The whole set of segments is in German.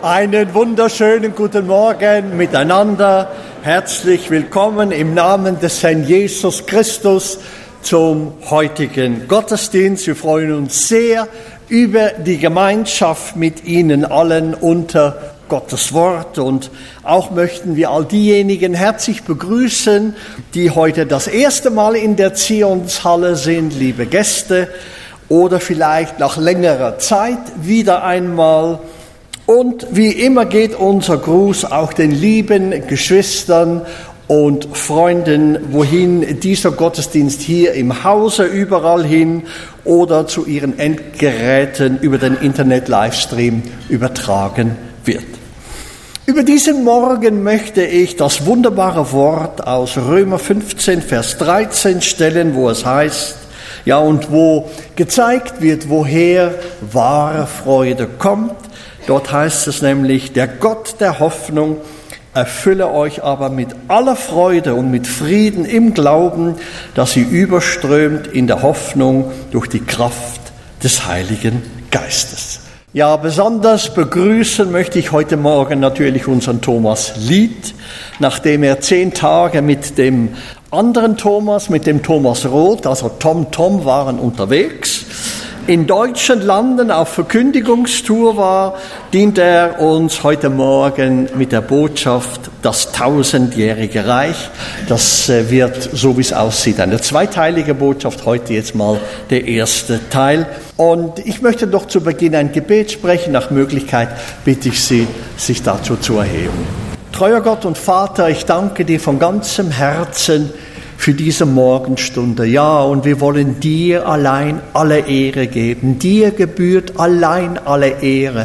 Einen wunderschönen guten Morgen miteinander. Herzlich willkommen im Namen des Herrn Jesus Christus zum heutigen Gottesdienst. Wir freuen uns sehr über die Gemeinschaft mit Ihnen allen unter Gottes Wort. Und auch möchten wir all diejenigen herzlich begrüßen, die heute das erste Mal in der Zionshalle sind, liebe Gäste, oder vielleicht nach längerer Zeit wieder einmal. Und wie immer geht unser Gruß auch den lieben Geschwistern und Freunden, wohin dieser Gottesdienst hier im Hause überall hin oder zu ihren Endgeräten über den Internet-Livestream übertragen wird. Über diesen Morgen möchte ich das wunderbare Wort aus Römer 15, Vers 13 stellen, wo es heißt, ja, und wo gezeigt wird, woher wahre Freude kommt. Dort heißt es nämlich, der Gott der Hoffnung erfülle euch aber mit aller Freude und mit Frieden im Glauben, dass sie überströmt in der Hoffnung durch die Kraft des Heiligen Geistes. Ja, besonders begrüßen möchte ich heute Morgen natürlich unseren Thomas Lied, nachdem er 10 Tage mit dem anderen Thomas, mit dem Thomas Roth, also Tom waren unterwegs, in deutschen Landen auf Verkündigungstour war, dient er uns heute Morgen mit der Botschaft das 1000-jährige Reich. Das wird, so wie es aussieht, eine zweiteilige Botschaft. Heute jetzt mal der erste Teil. Und ich möchte doch zu Beginn ein Gebet sprechen. Nach Möglichkeit bitte ich Sie, sich dazu zu erheben. Treuer Gott und Vater, ich danke dir von ganzem Herzen für diese Morgenstunde. Ja, und wir wollen dir allein alle Ehre geben. Dir gebührt allein alle Ehre.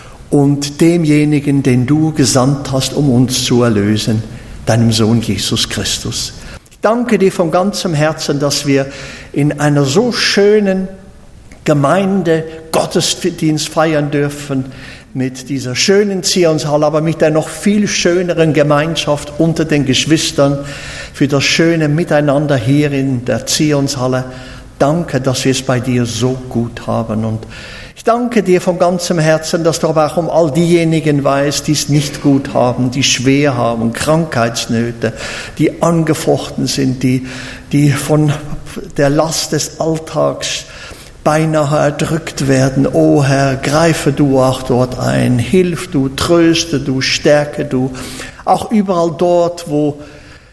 Und demjenigen, den du gesandt hast, um uns zu erlösen, deinem Sohn Jesus Christus. Ich danke dir von ganzem Herzen, dass wir in einer so schönen Gemeinde Gottesdienst feiern dürfen, mit dieser schönen Zionshalle, aber mit der noch viel schöneren Gemeinschaft unter den Geschwistern, für das schöne Miteinander hier in der Zionshalle. Danke, dass wir es bei dir so gut haben. Und ich danke dir von ganzem Herzen, dass du aber auch um all diejenigen weißt, die es nicht gut haben, die schwer haben, Krankheitsnöte, die angefochten sind, die von der Last des Alltags beinahe erdrückt werden. O Herr, greife du auch dort ein, hilf du, tröste du, stärke du, auch überall dort, wo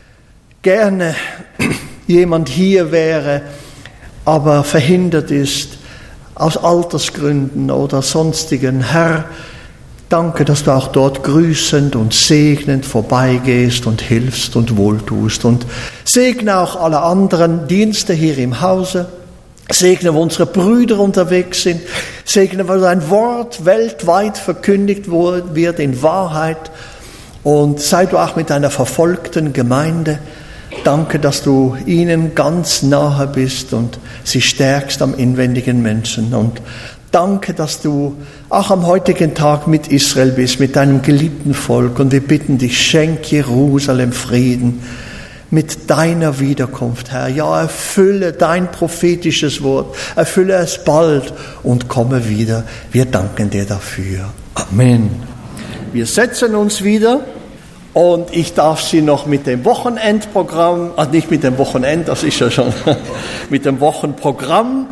gerne jemand hier wäre, aber verhindert ist, aus Altersgründen oder sonstigen. Herr, danke, dass du auch dort grüßend und segnend vorbeigehst und hilfst und wohltust. Und segne auch alle anderen Dienste hier im Hause. Segne, wo unsere Brüder unterwegs sind. Segne, wo dein Wort weltweit verkündigt wird in Wahrheit. Und sei du auch mit deiner verfolgten Gemeinde. Danke, dass du ihnen ganz nahe bist und sie stärkst am inwendigen Menschen. Und danke, dass du auch am heutigen Tag mit Israel bist, mit deinem geliebten Volk. Und wir bitten dich, schenk Jerusalem Frieden mit deiner Wiederkunft, Herr. Ja, erfülle dein prophetisches Wort, erfülle es bald und komme wieder. Wir danken dir dafür. Amen. Wir setzen uns wieder und ich darf Sie noch mit dem Wochenendprogramm, nicht mit dem Wochenend, das ist ja schon, mit dem Wochenprogramm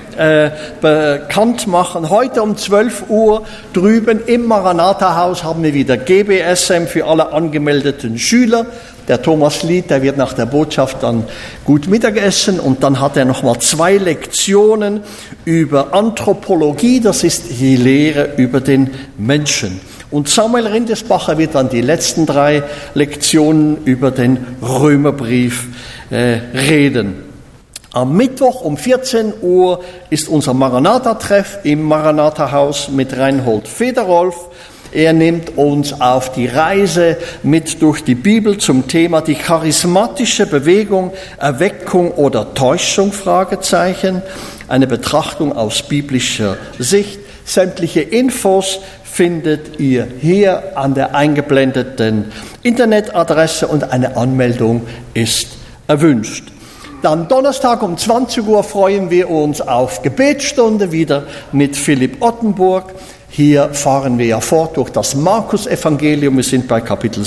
bekannt machen. Heute um 12 Uhr drüben im Maranatha-Haus haben wir wieder GBSM für alle angemeldeten Schüler. Der Thomas Lied, der wird nach der Botschaft dann gut Mittagessen und dann hat er nochmal 2 Lektionen über Anthropologie, das ist die Lehre über den Menschen. Und Samuel Rindesbacher wird dann die letzten 3 Lektionen über den Römerbrief reden. Am Mittwoch um 14 Uhr ist unser Maranatha-Treff im Maranatha-Haus mit Reinhold Federolf. Er nimmt uns auf die Reise mit durch die Bibel zum Thema die charismatische Bewegung, Erweckung oder Täuschung, Fragezeichen. Eine Betrachtung aus biblischer Sicht. Sämtliche Infos findet ihr hier an der eingeblendeten Internetadresse und eine Anmeldung ist erwünscht. Dann Donnerstag um 20 Uhr freuen wir uns auf Gebetsstunde wieder mit Philipp Ottenburg. Hier fahren wir ja fort durch das Markus-Evangelium. Wir sind bei Kapitel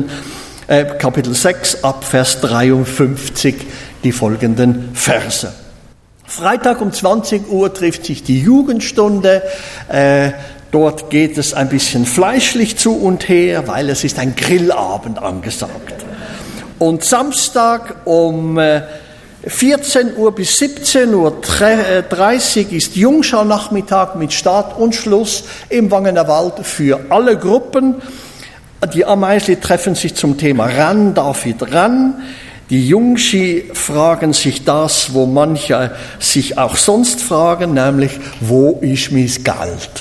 6 ab Vers 53, die folgenden Verse. Freitag um 20 Uhr trifft sich die Jugendstunde. Dort geht es ein bisschen fleischlich zu und her, weil es ist ein Grillabend angesagt. Und Samstag um 14 Uhr bis 17:30 Uhr ist Jungschau-Nachmittag mit Start und Schluss im Wangener Wald für alle Gruppen. Die Ameisli treffen sich zum Thema Ran, David ran. Die Jungschi fragen sich das, wo manche sich auch sonst fragen, nämlich, wo ist mein Geld?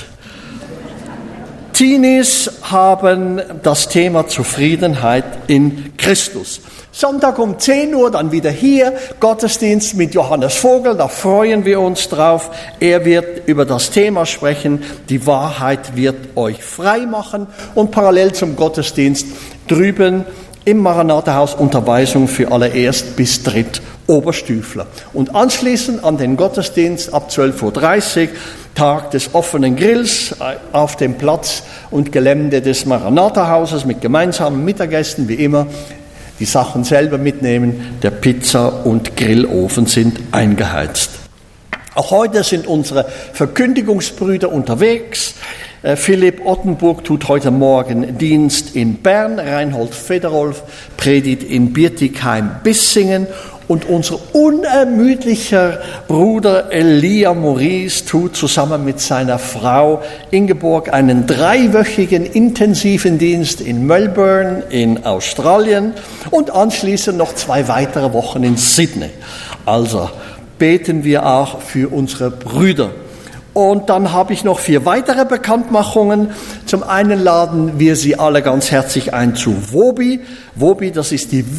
Teenies haben das Thema Zufriedenheit in Christus. Sonntag um 10 Uhr dann wieder hier, Gottesdienst mit Johannes Vogel, da freuen wir uns drauf. Er wird über das Thema sprechen, die Wahrheit wird euch frei machen. Und parallel zum Gottesdienst drüben im Maranatha-Haus Unterweisung für alle Erst- bis Dritt-Oberstüfler. Und anschließend an den Gottesdienst ab 12:30 Uhr, Tag des offenen Grills auf dem Platz und Gelände des Maranatha-Hauses mit gemeinsamen Mittagessen, wie immer. Die Sachen selber mitnehmen, der Pizza- und Grillofen sind eingeheizt. Auch heute sind unsere Verkündigungsbrüder unterwegs. Philipp Ottenburg tut heute Morgen Dienst in Bern, Reinhold Federolf predigt in Bietigheim-Bissingen und unser unermüdlicher Bruder Elia Maurice tut zusammen mit seiner Frau Ingeborg einen 3-wöchigen intensiven Dienst in Melbourne in Australien und anschließend noch 2 weitere Wochen in Sydney. Also beten wir auch für unsere Brüder. Und dann habe ich noch 4 weitere Bekanntmachungen. Zum einen laden wir Sie alle ganz herzlich ein zu WOBI. WOBI, das ist die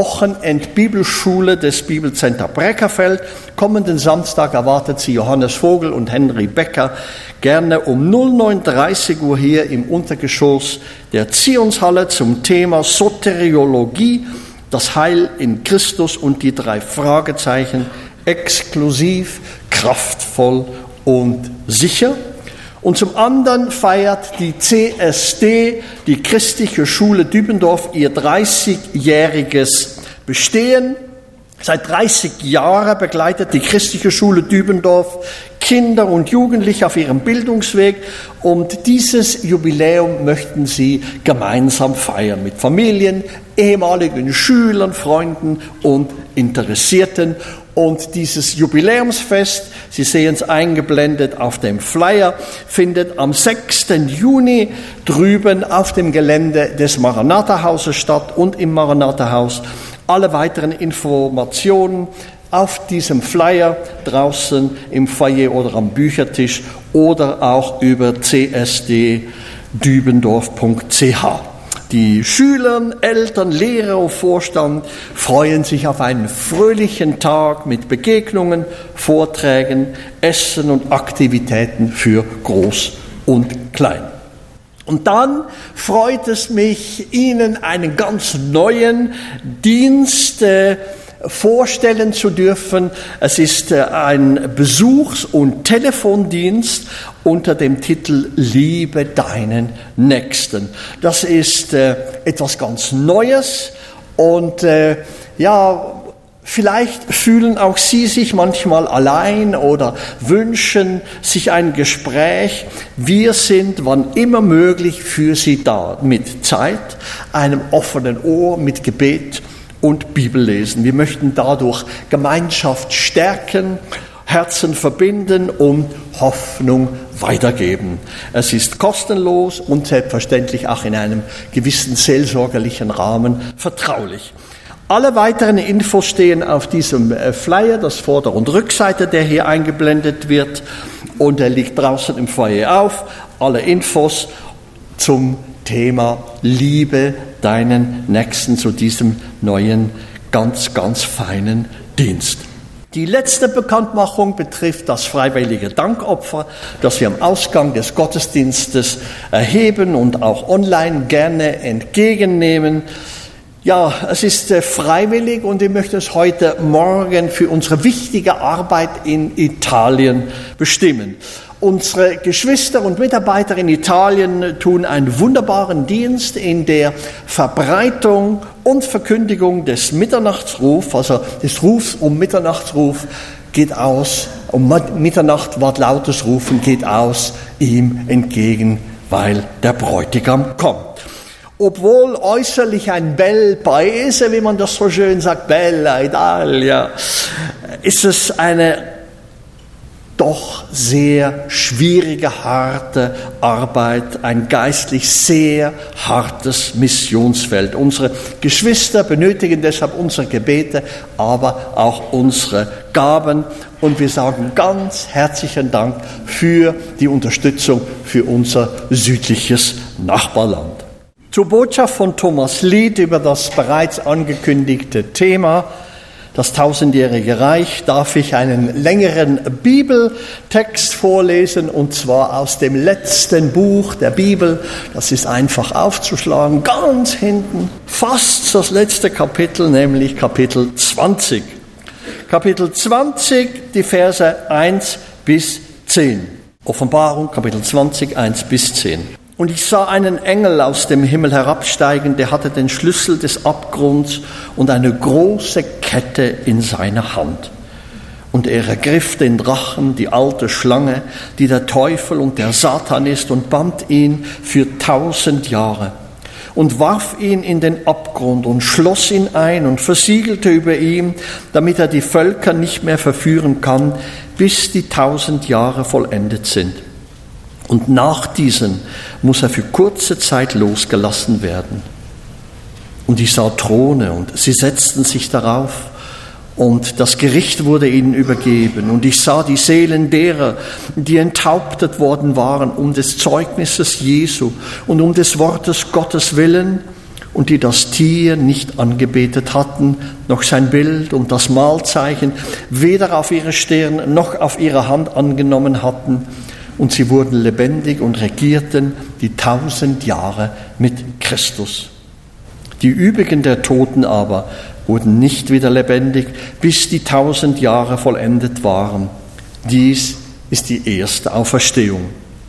Wochenend-Bibelschule des Bibelcenter Breckerfeld. Kommenden Samstag erwartet Sie Johannes Vogel und Henry Becker gerne um 09:30 Uhr hier im Untergeschoss der Zionshalle zum Thema Soteriologie, das Heil in Christus und die 3 Fragezeichen, exklusiv, kraftvoll und sicher. Und zum anderen feiert die CSD, die Christliche Schule Dübendorf, ihr 30-jähriges Bestehen. Seit 30 Jahren begleitet die Christliche Schule Dübendorf Kinder und Jugendliche auf ihrem Bildungsweg und dieses Jubiläum möchten sie gemeinsam feiern mit Familien, ehemaligen Schülern, Freunden und Interessierten. Und dieses Jubiläumsfest, Sie sehen es eingeblendet auf dem Flyer, findet am 6. Juni drüben auf dem Gelände des Maranatha-Hauses statt und im Maranatha-Haus. Alle weiteren Informationen auf diesem Flyer draußen im Foyer oder am Büchertisch oder auch über csddübendorf.ch. Die Schüler, Eltern, Lehrer und Vorstand freuen sich auf einen fröhlichen Tag mit Begegnungen, Vorträgen, Essen und Aktivitäten für Groß und Klein. Und dann freut es mich, Ihnen einen ganz neuen Dienst vorstellen zu dürfen. Es ist ein Besuchs- und Telefondienst unter dem Titel Liebe deinen Nächsten. Das ist etwas ganz Neues und vielleicht fühlen auch Sie sich manchmal allein oder wünschen sich ein Gespräch. Wir sind, wann immer möglich, für Sie da, mit Zeit, einem offenen Ohr, mit Gebet und Bibellesen. Wir möchten dadurch Gemeinschaft stärken, Herzen verbinden und Hoffnung weitergeben. Es ist kostenlos und selbstverständlich auch in einem gewissen seelsorgerlichen Rahmen vertraulich. Alle weiteren Infos stehen auf diesem Flyer, das Vorder- und Rückseite, der hier eingeblendet wird, und er liegt draußen im Foyer auf. Alle Infos zum Thema Liebe deinen Nächsten, zu diesem neuen, ganz, ganz feinen Dienst. Die letzte Bekanntmachung betrifft das freiwillige Dankopfer, das wir am Ausgang des Gottesdienstes erheben und auch online gerne entgegennehmen. Ja, es ist freiwillig und ich möchte es heute Morgen für unsere wichtige Arbeit in Italien bestimmen. Unsere Geschwister und Mitarbeiter in Italien tun einen wunderbaren Dienst in der Verbreitung und Verkündigung des Mitternachtsrufs, also des Rufs um Mitternachtsruf geht aus, um Mitternacht wortlautes Rufen geht aus ihm entgegen, weil der Bräutigam kommt. Obwohl äußerlich ein Bel Paese, wie man das so schön sagt, Bella Italia, ist es eine doch sehr schwierige, harte Arbeit, ein geistlich sehr hartes Missionsfeld. Unsere Geschwister benötigen deshalb unsere Gebete, aber auch unsere Gaben. Und wir sagen ganz herzlichen Dank für die Unterstützung für unser südliches Nachbarland. Zur Botschaft von Thomas Lied über das bereits angekündigte Thema, das 1000-jährige Reich, darf ich einen längeren Bibeltext vorlesen, und zwar aus dem letzten Buch der Bibel. Das ist einfach aufzuschlagen, ganz hinten, fast das letzte Kapitel, nämlich Kapitel 20. Kapitel 20, die Verse 1 bis 10. Offenbarung, Kapitel 20, 1 bis 10. Und ich sah einen Engel aus dem Himmel herabsteigen, der hatte den Schlüssel des Abgrunds und eine große Kette in seiner Hand. Und er ergriff den Drachen, die alte Schlange, die der Teufel und der Satan ist, und band ihn für 1000 Jahre und warf ihn in den Abgrund und schloss ihn ein und versiegelte über ihm, damit er die Völker nicht mehr verführen kann, bis die 1000 Jahre vollendet sind. Und nach diesen muss er für kurze Zeit losgelassen werden. Und ich sah Throne, und sie setzten sich darauf, und das Gericht wurde ihnen übergeben. Und ich sah die Seelen derer, die enthauptet worden waren, um des Zeugnisses Jesu und um des Wortes Gottes willen, und die das Tier nicht angebetet hatten, noch sein Bild und das Mahlzeichen, weder auf ihre Stirn noch auf ihre Hand angenommen hatten. Und sie wurden lebendig und regierten die 1000 Jahre mit Christus. Die übrigen der Toten aber wurden nicht wieder lebendig, bis die 1000 Jahre vollendet waren. Dies ist die erste Auferstehung.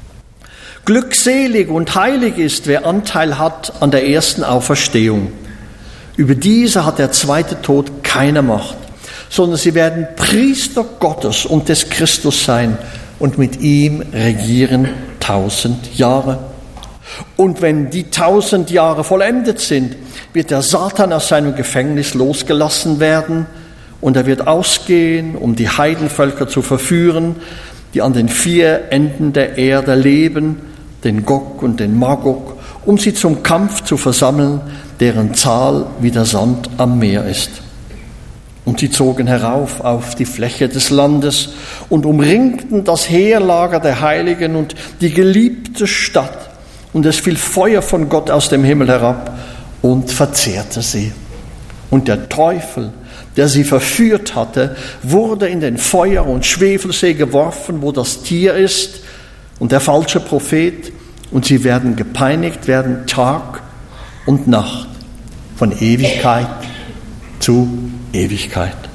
Glückselig und heilig ist, wer Anteil hat an der ersten Auferstehung. Über diese hat der zweite Tod keine Macht, sondern sie werden Priester Gottes und des Christus sein und mit ihm regieren 1000 Jahre. Und wenn die 1000 Jahre vollendet sind, wird der Satan aus seinem Gefängnis losgelassen werden, und er wird ausgehen, um die Heidenvölker zu verführen, die an den 4 Enden der Erde leben, den Gog und den Magog, um sie zum Kampf zu versammeln, deren Zahl wie der Sand am Meer ist. Und sie zogen herauf auf die Fläche des Landes und umringten das Heerlager der Heiligen und die geliebte Stadt. Und es fiel Feuer von Gott aus dem Himmel herab und verzehrte sie. Und der Teufel, der sie verführt hatte, wurde in den Feuer- und Schwefelsee geworfen, wo das Tier ist, und der falsche Prophet. Und sie werden gepeinigt werden Tag und Nacht, von Ewigkeit zu Ewigkeit.